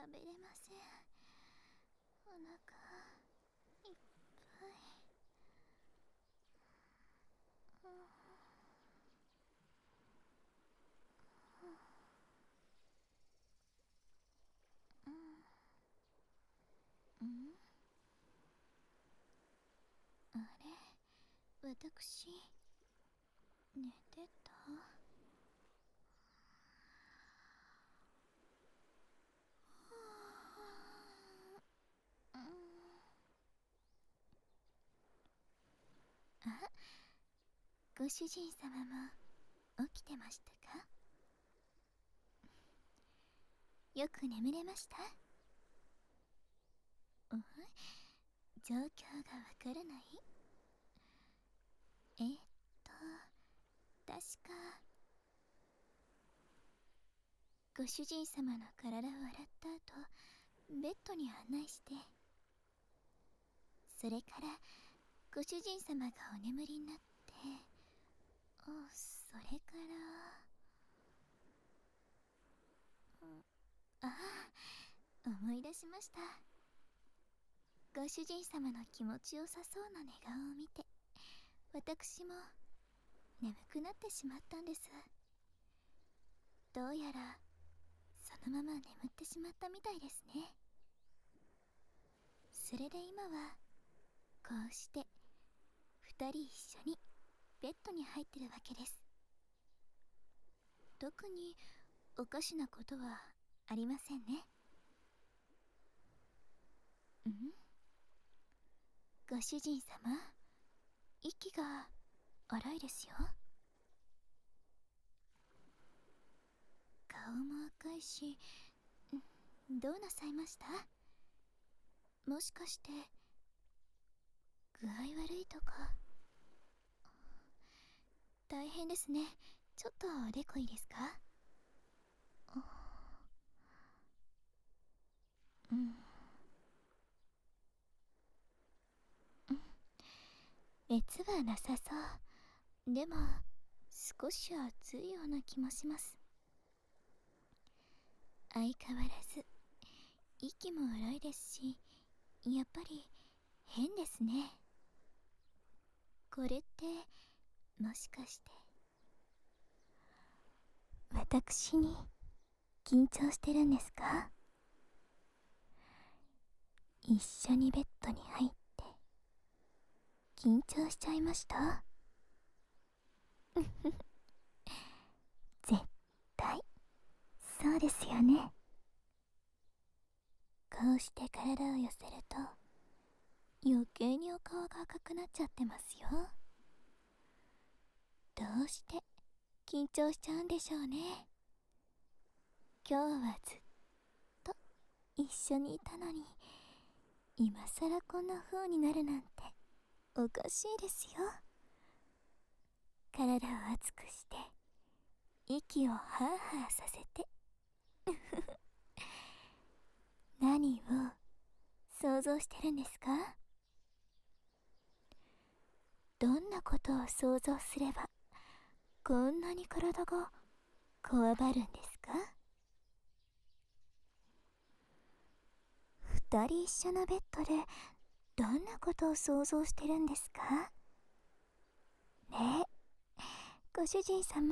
食べれません。お腹いっぱい。あれ、私寝てた？あ、ご主人様も起きてましたか？よく眠れました？状況がわからない？確かご主人様の体を洗った後、ベッドに案内して、それからご主人様がお眠りになって、それから、思い出しました。ご主人様の気持ちよさそうな寝顔を見て、私も眠くなってしまったんです。どうやらそのまま眠ってしまったみたいですね。それで今はこうして二人一緒にベッドに入ってるわけです。特におかしなことはありませんね。ご主人様、息が荒いですよ。顔も赤いし、どうなさいました？もしかして具合悪いとか？大変ですね。ちょっとおでこいいですか？熱はなさそう。でも少し暑いような気もします。相変わらず息も荒いですし、やっぱり変ですね。これってもしかして私に緊張してるんですか？一緒にベッドに入って緊張しちゃいました？絶対そうですよね。こうして体を寄せると余計にお顔が赤くなっちゃってますよ。どうして緊張しちゃうんでしょうね。今日はずっと一緒にいたのに、今さらこんな風になるなんておかしいですよ。体を熱くして息をハーハーさせて何を想像してるんですか？どんなことを想像すればこんなに体がこわばるんですか？二人一緒のベッドでどんなことを想像してるんですか？ねえ、ご主人様。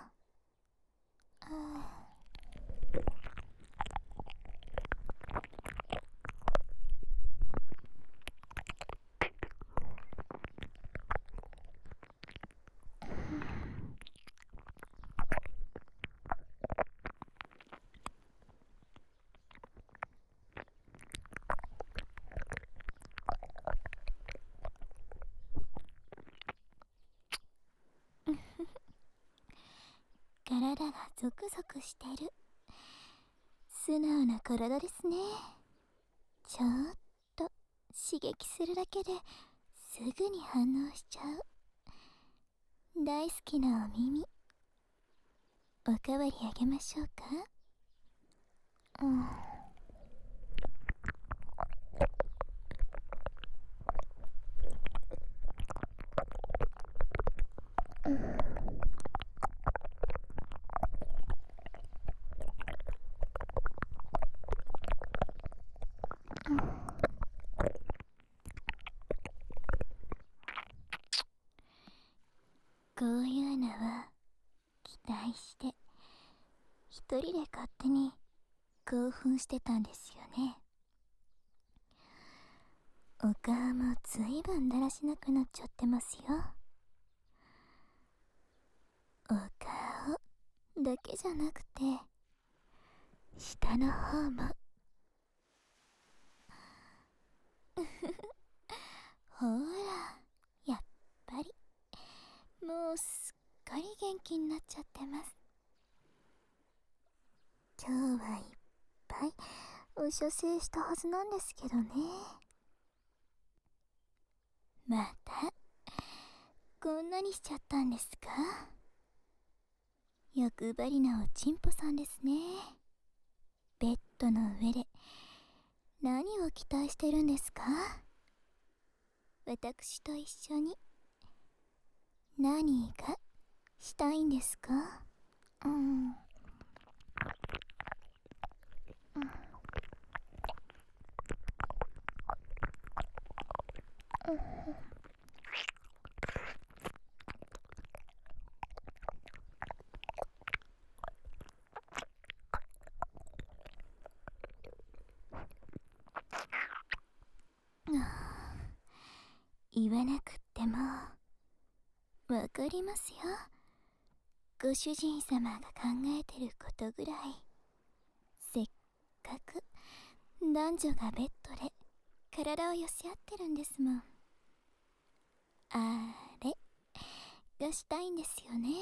体がゾクゾクしてる。素直な体ですね。ちょっと刺激するだけですぐに反応しちゃう。大好きなお耳、おかわりあげましょうか？ こういうのは期待して一人で勝手に興奮してたんですよね。お顔もずいぶんだらしなくなっちゃってますよ。お顔だけじゃなくて下の方もほら、やっぱりもうすっかり元気になっちゃってます。今日はいっぱいお射精したはずなんですけどね。またこんなにしちゃったんですか？欲張りなおちんぽさんですね。ベッドの上で何を期待してるんですか？私と一緒に何がしたいんですか？うん、言わなくってもわかりますよ。ご主人様が考えてることぐらい。せっかく男女がベッドで体を寄せ合ってるんですもん。あれがしたいんですよね。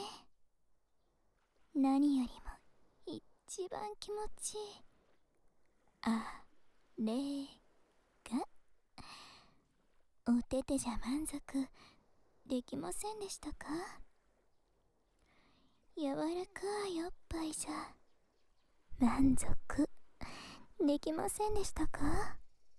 何よりも一番気持ちいいあれが。お手手じゃ満足できませんでしたか？柔らかいおっぱいじゃ満足できませんでしたか？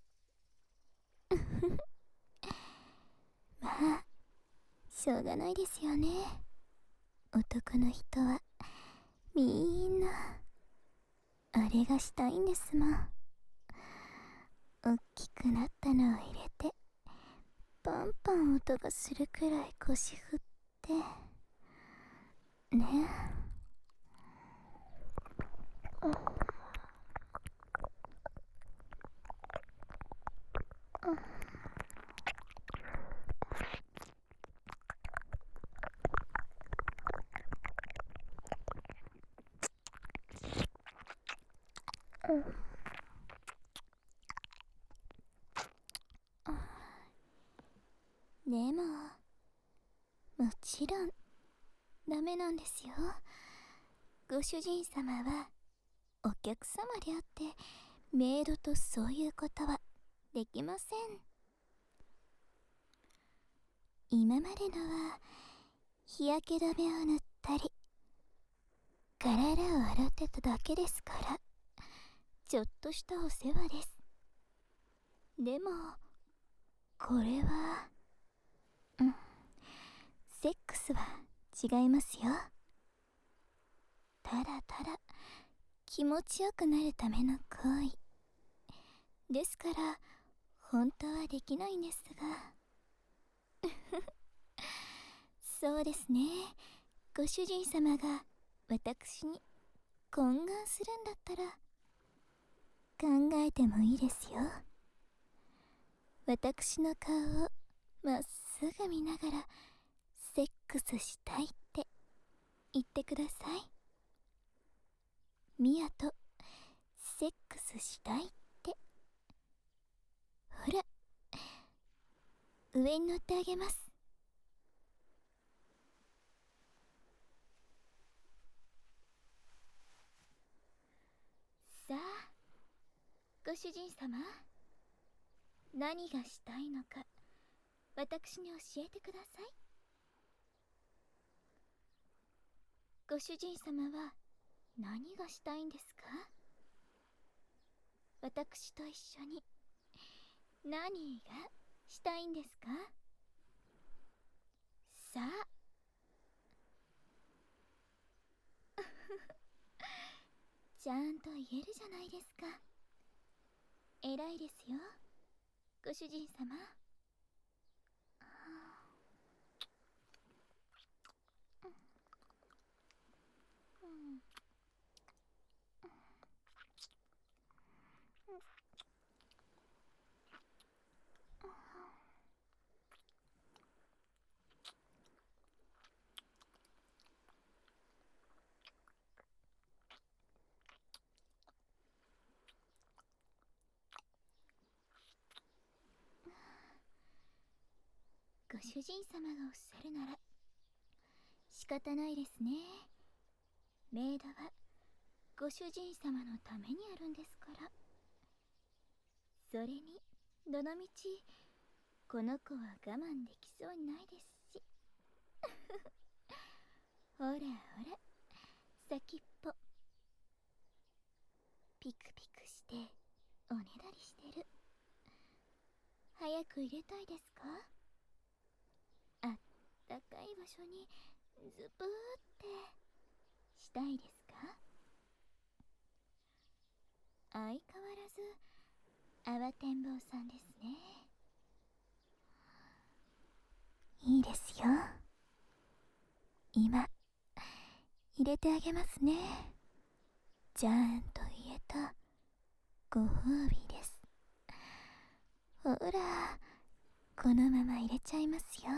まあしょうがないですよね。男の人はみんなあれがしたいんですもん。おっきくなったのを入れてパンパン音がするくらい腰振ってね。でももちろんダメなんですよ。ご主人様はお客様であってメイドとそういうことはできません。今までのは日焼け止めを塗ったり体を洗ってただけですから、ちょっとしたお世話です。でもこれはセックスは違いますよ。ただただ気持ちよくなるための行為ですから、本当はできないんですがそうですね。ご主人様が私に懇願するんだったら考えてもいいですよ。私の顔をまっすぐ見ながらセックスしたいって言ってください。ミアとセックスしたいって。ほら上に乗ってあげます。さあご主人様、何がしたいのか私に教えてください。ご主人様は何がしたいんですか？私と一緒に何がしたいんですか？さあちゃんと言えるじゃないですか。偉いですよご主人様。 主人様がおっしゃるなら仕方ないですね。メイドはご主人様のためにあるんですから。それにどのみちこの子は我慢できそうにないですしほらほら、先っぽピクピクしておねだりしてる。早く入れたいですか？あったかい場所にズブーってしたいですか？相変わらず慌てんぼうさんですね。いいですよ。今入れてあげますね。ちゃんと入れたご褒美です。ほら、このまま入れちゃいますよ。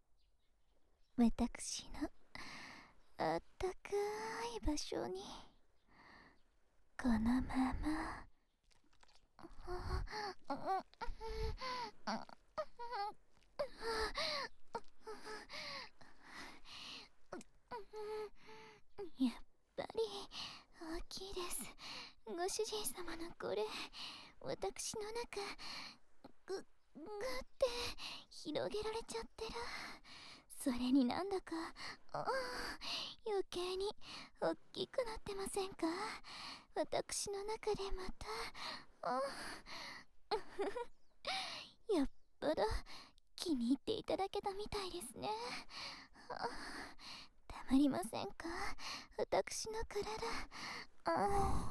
私のあったかい場所にこのままやっぱり大きいです。ご主人様のこれ、私の中ぐって広げられちゃってる。それになんだか余計に大きくなってませんか？私の中でまたやっぱり気に入っていただけたみたいですね。たまりませんか？私の体。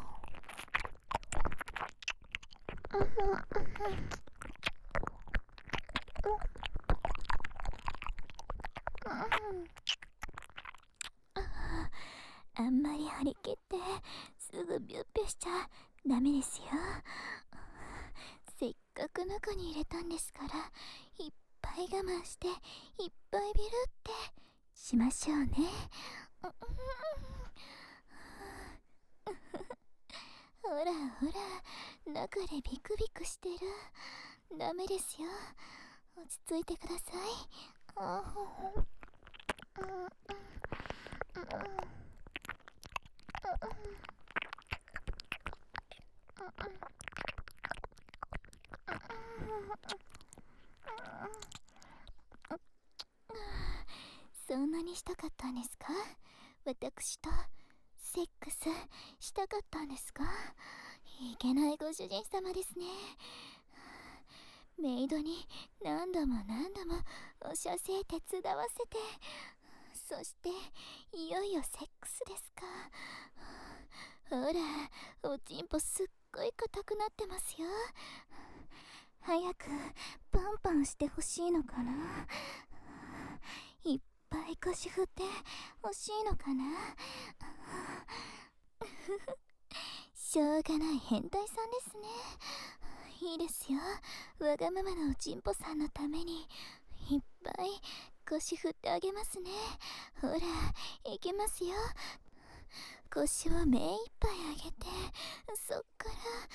あんまり張り切ってすぐビュッビュしちゃダメですよ。せっかく中に入れたんですから、いっぱい我慢していっぱいビルってしましょうね。ほらほら、中でビクビクしてる。ダメですよ。落ち着いてください。そんなにしたかったんですか？私とセックスしたかったんですか？いけないご主人様ですね。メイドに何度も何度もお射精手伝わせて、そしていよいよセックスですか。ほら、おちんぽすっごい硬くなってますよ。早くパンパンしてほしいのかな。いっぱい腰振ってほしいのかな。しょうがない変態さんですね。いいですよ。わがままなおちんぽさんのためにいっぱい腰振ってあげますね。ほら、いきますよ。腰を目いっぱい上げて、そっから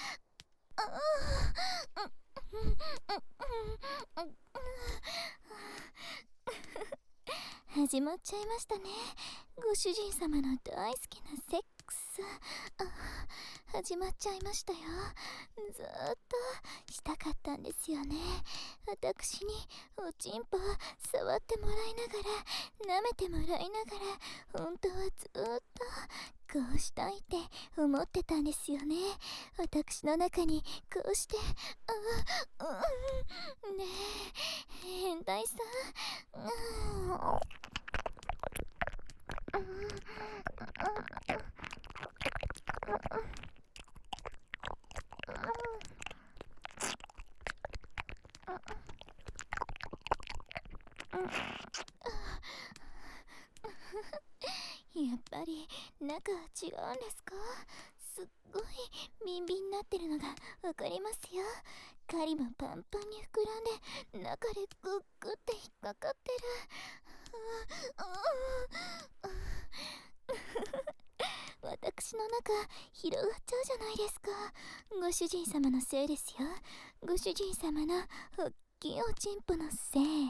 始まっちゃいましたね。ご主人様の大好きなセックス。始まっちゃいましたよ。ずーっとしたかったんですよね。私におちんぽ触ってもらいながら、舐めてもらいながら、本当はずーっとこうしたいって思ってたんですよね。私の中にこうして、ねえ、変態さん。やっぱり中は違うんですか？すっごいビンビンになってるのがわかりますよ。狩りもパンパンに膨らんで、中でグッグって引っかかってる。私の中広がっちゃうじゃないですか。ご主人様のせいですよ。ご主人様のおっききいおちんぽのせい。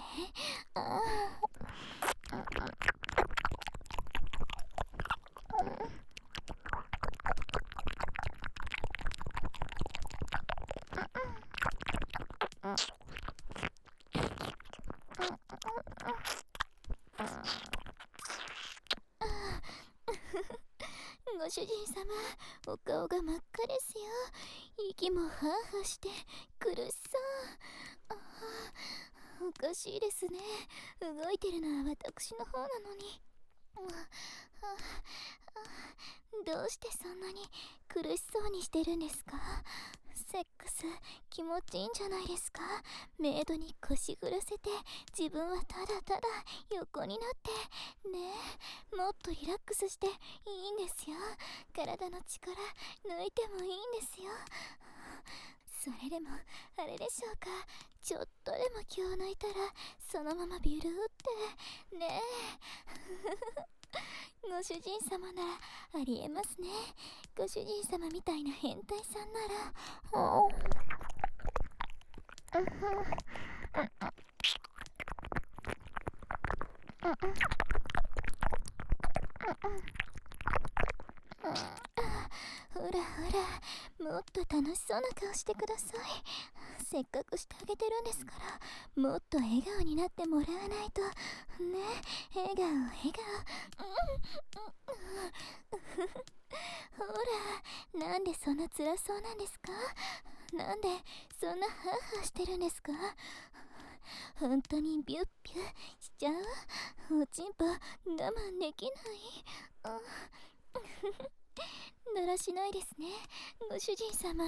ご主人様、お顔が真っ赤ですよ。息もハーハーして苦しそう。おかしいですね。動いてるのは私の方なのに。どうしてそんなに苦しそうにしてるんですか？セックス気持ちいいんじゃないですか？メイドに腰振らせて自分はただただ横になってねえ、もっとリラックスしていいんですよ。体の力抜いてもいいんですよ。それでもあれでしょうか、ちょっとでも気を抜いたらそのままビュルーってねえご主人様ならありえますね。ご主人様みたいな変態さんならほらほら、もっと楽しそうな顔してください。せっかくしてあげてるんですから、もっと笑顔になってもらわないとね。笑顔笑顔。ほら、なんでそんな辛そうなんですか？なんでそんなハーハーしてるんですか？本当にビュッビュしちゃう？おちんぽ我慢できない。だらしないですね、ご主人様。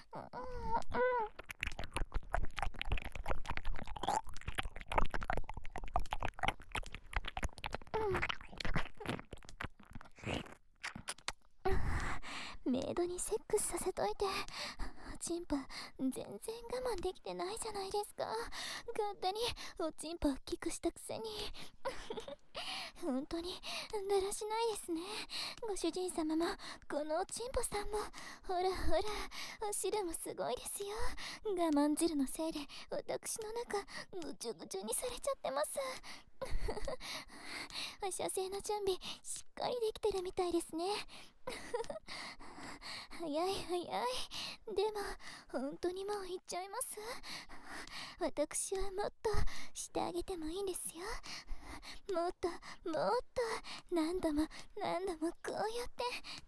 メイドにセックスさせといて、おちんぽ全然我慢できてないじゃないですか。勝手におちんぽ大きくしたくせに本当にだらしないですね。ご主人様もこのおちんぽさんもほらほら、お汁もすごいですよ。我慢汁のせいで私の中ぐちゅぐちゅにされちゃってますお射精の準備しっかりできてるみたいですね早い早い。でも本当にもう行っちゃいます。私はもっとしてあげてもいいんですよ。もっともっと何度も何度もこうやって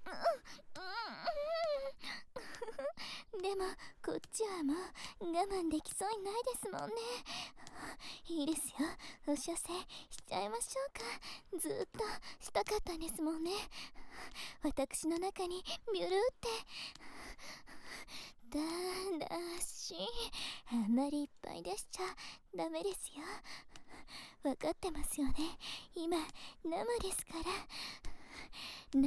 でもこっちはもう我慢できそうにないですもんね。いいですよ、お射精しちゃいましょうか。ずっとしたかったんですもんね。私の中にビュルってだらしあんまりいっぱい出しちゃダメですよ。分かってますよね、今生ですから。生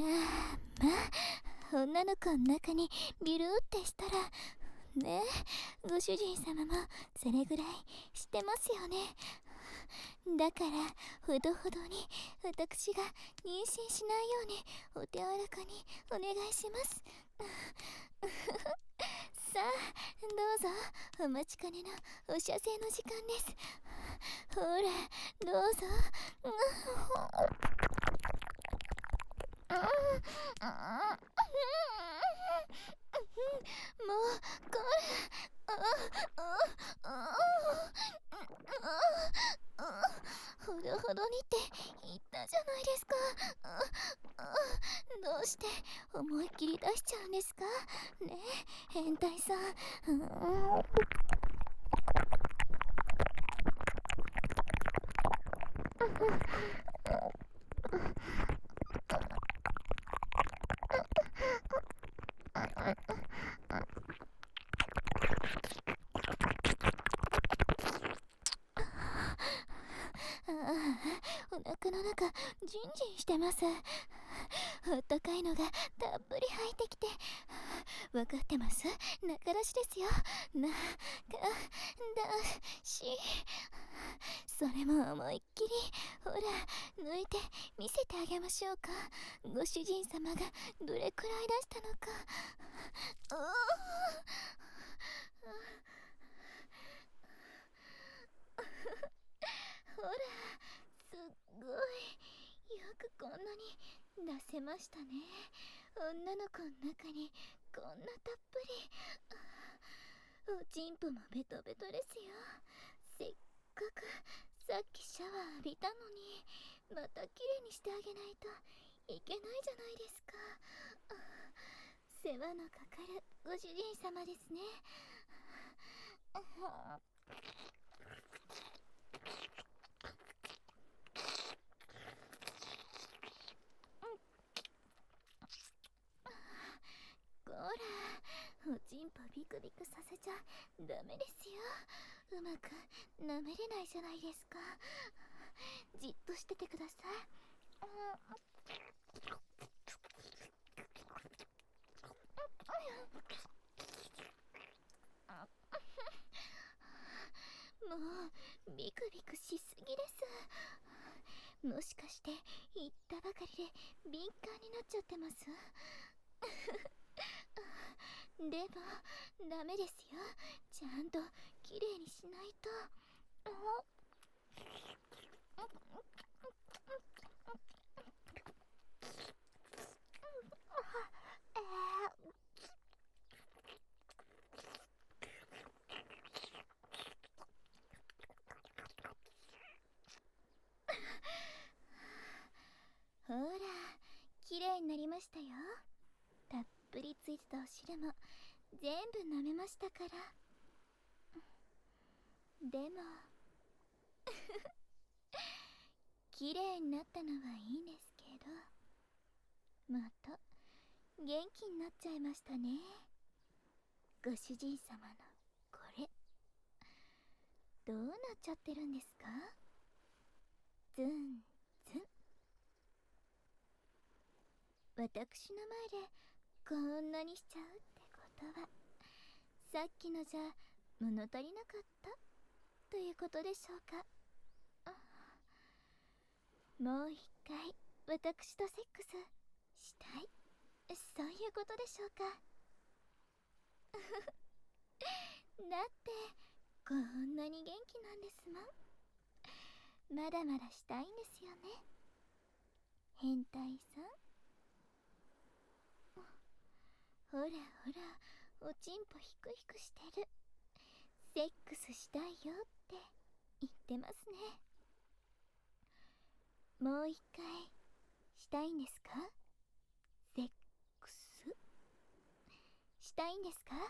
女の子の中にビュルってしたらねえ、ご主人様もそれぐらいしてますよね。だからほどほどに私が妊娠しないようにお手柔らかにお願いしますさあどうぞ、お待ちかねのお射精の時間です。ほらどうぞもうこれほどほどにって言ったじゃないですか。どうして思いっきり出しちゃうんですかねえ、変態さん。お腹の中ジンジンしてます。あったかいのがたっぷり入ってきて、分かってます、中出しですよ。だし、それも思いっきりほら抜いて見せてあげましょうか。ご主人様がどれくらい出したのか。 ほら、すっごい。よくこんなに出せましたね。女の子の中にこんなたっぷり。おちんぽもベトベトですよ。せっかくさっきシャワー浴びたのに、またきれいにしてあげないといけないじゃないですか。世話のかかるご主人様ですね。こら、おちんぽビクビクさせちゃダメですよ。うまく舐めれないじゃないですか。じっとしててください。もうビクビクしすぎです。もしかして言ったばかりで敏感になっちゃってます？でもダメですよ。ちゃんときれいにしないと。ほら、きれいになりましたよ。たっぷりついてたお汁も全部舐めましたから。でもきれいになったのはいいんですけど、また元気になっちゃいましたね。ご主人様のこれ、どうなっちゃってるんですか？ズンズン。私の前でこんなにしちゃうってことは、さっきのじゃ物足りなかったということでしょうか。もう一回私とセックスしたい、そういうことでしょうか。だってこんなに元気なんですもん。まだまだしたいんですよね、変態さん。ほらほら、おちんぽヒクヒクしてる。セックスしたいよって言ってますね。もう一回したいんですか？セックスしたいんですか？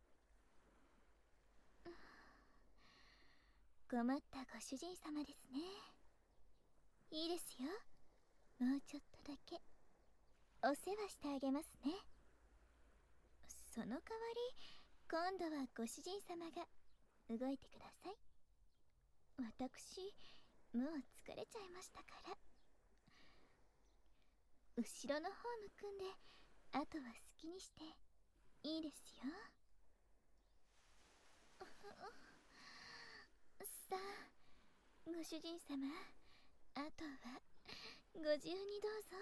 困ったご主人様ですね。いいですよ、もうちょっとだけお世話してあげますね。その代わり今度はご主人様が動いてください。私もう疲れちゃいましたから。後ろの方むくんで、あとは好きにしていいですよ。さあご主人様、あとはご自由にどうぞ。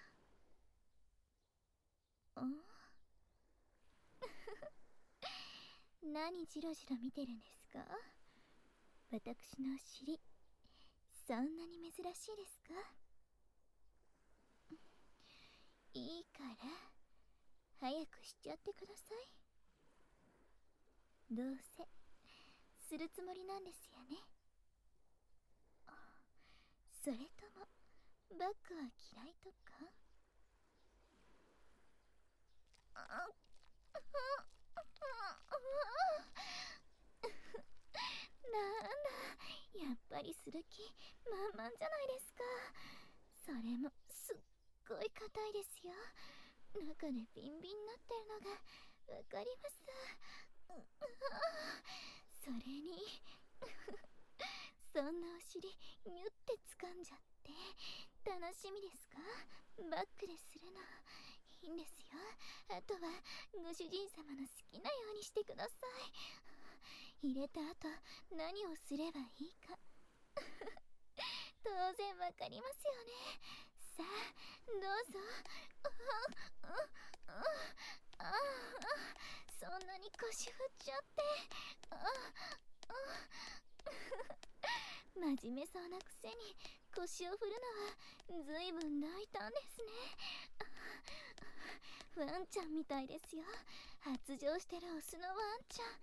何ジロジロ見てるんですか？私のお尻、そんなに珍しいですか？いいから早くしちゃってください。どうせするつもりなんですよね。それともバッグは嫌いとか？なんだ、やっぱりする気満々じゃないですか。それもすっごい硬いですよ。中でビンビンになってるのがわかります。それにそんなお尻ニュって掴んじゃって楽しみですか？バックでするのいいんですよ。あとはご主人様の好きなようにしてください。入れた後何をすればいいか当然わかりますよね。さあどうぞ。そんなに腰振っちゃって。 真面目そうなくせに腰を振るのはずいぶん大胆ですね。ワンちゃんみたいですよ。発情してるオスのワンちゃん。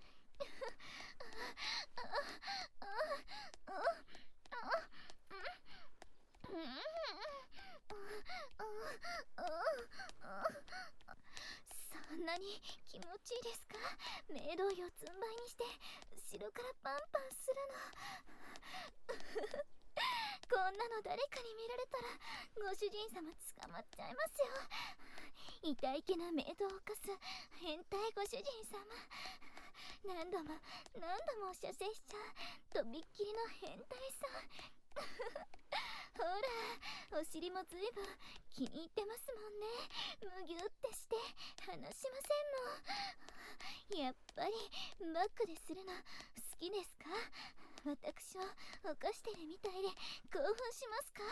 そんなに気持ちいいですか？メイドを四つん這いにして後ろからパンパンするの。こんなの誰かに見られたらご主人様捕まっちゃいますよ。痛いけなメイドを犯す変態ご主人様。何度もお射精しちゃうとびっきりの変態さん。ほら、お尻もずいぶん気に入ってますもんね。むぎゅってして離しませんもん。やっぱりバックでするの好きですか？私を犯してるみたいで興奮しますか？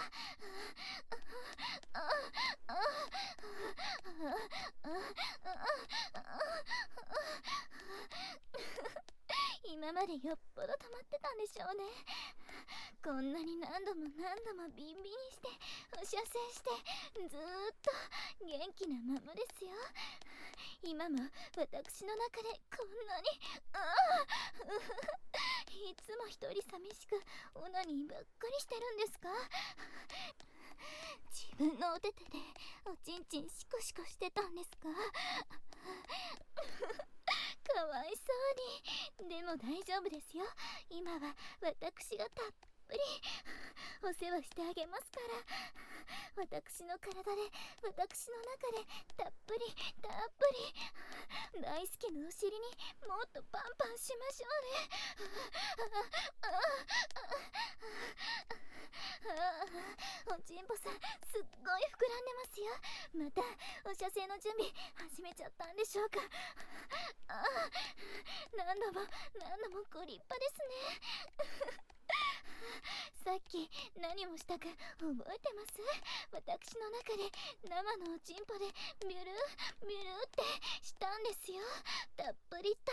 今までよっぽど溜まってたんでしょうね。こんなに何度もビンビンにしてお射精してずーっと元気なままですよ。今も私の中でこんなにいつも一人寂しくオナニーばっかりしてるんですか？自分のお手手でおちんちんシコシコしてたんですか？かわいそうに。でも大丈夫ですよ。今は私がたっぷりお世話してあげますから。私の体で私の中でたっぷり大好きなお尻にもっとパンパンしましょうね。おちんぽさんすっごい膨らんでますよ。またお射精の準備始めちゃったんでしょうか？何度もご立派ですね。さっき何をしたか覚えてます？私の中で生のおちんぽでビュルってしたんですよ。たっぷり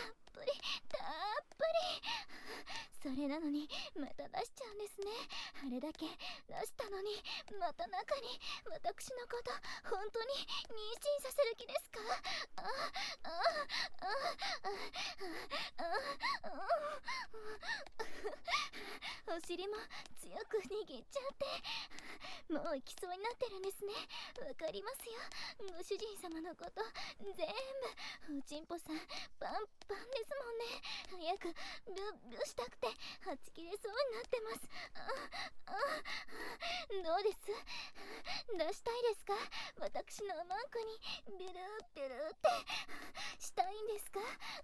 それなのにまた出しちゃうんですね。あれだけ出したのにまた中に私のこと本当に妊娠させる気ですか？お尻も強く握っちゃってもう行きそうになってるんですね。わかりますよ。ご主人様のこと全部。おちんぽさんパンパンですもんね。早くビュしたくてはち切れそうになってます。どうです？出したいですか？私のマンコにビュルってしたいんですか？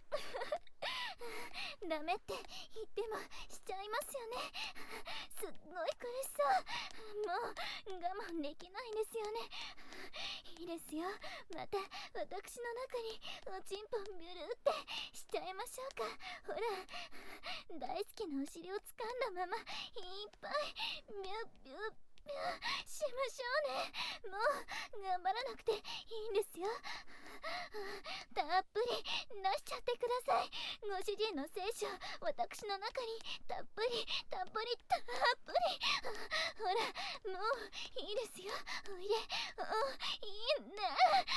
ダメって言ってもしちゃいますよね。すっごい苦しそう。もう我慢できないんですよね。いいですよ。また私の中におちんぽビュルってしちゃいましょうか。ほら、大好きなお尻を掴んだままいっぱいビュしましょうね。もう頑張らなくていいんですよ。たっぷり出しちゃってください。ご主人の精子を私の中にたっぷりほら、もういいですよ。おいで。いいね。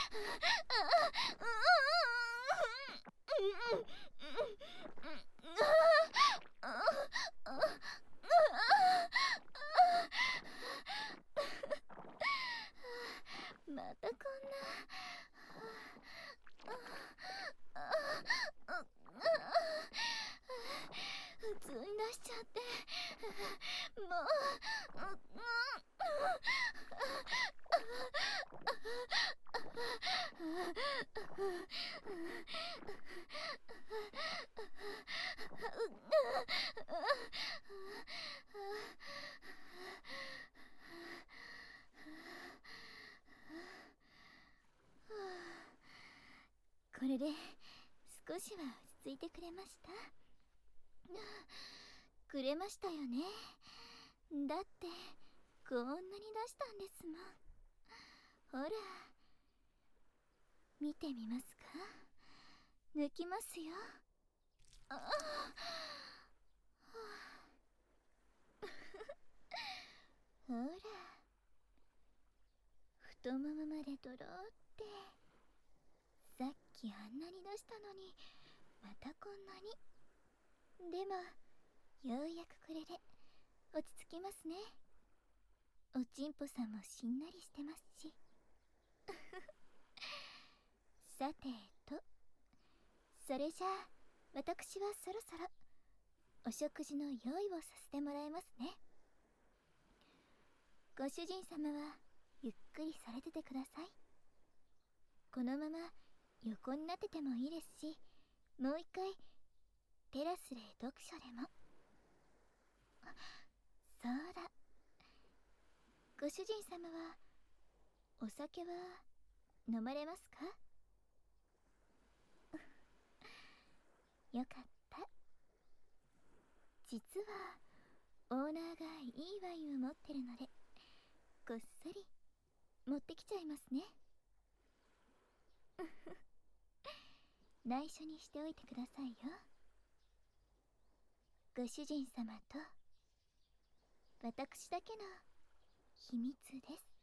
またこんな。普通に出しちゃってもこれで少しは落ち着いてくれました？くれましたよね。だってこんなに出したんですもん。ほら見てみますか？抜きますよ。 ほら、太ももまでとろって。さっきあんなに出したのに、またこんなに。でも、ようやくこれで落ち着きますね。おちんぽさんもしんなりしてますし。さてと、それじゃあ私はそろそろお食事の用意をさせてもらいますね。ご主人様はゆっくりされててください。このまま横になっててもいいですし、もう一回テラスで読書でも。そうだ、ご主人様はお酒は飲まれますか？よかった。実はオーナーがいいワインを持ってるので、こっそり持ってきちゃいますね。内緒にしておいてくださいよ。ご主人様と私だけの秘密です。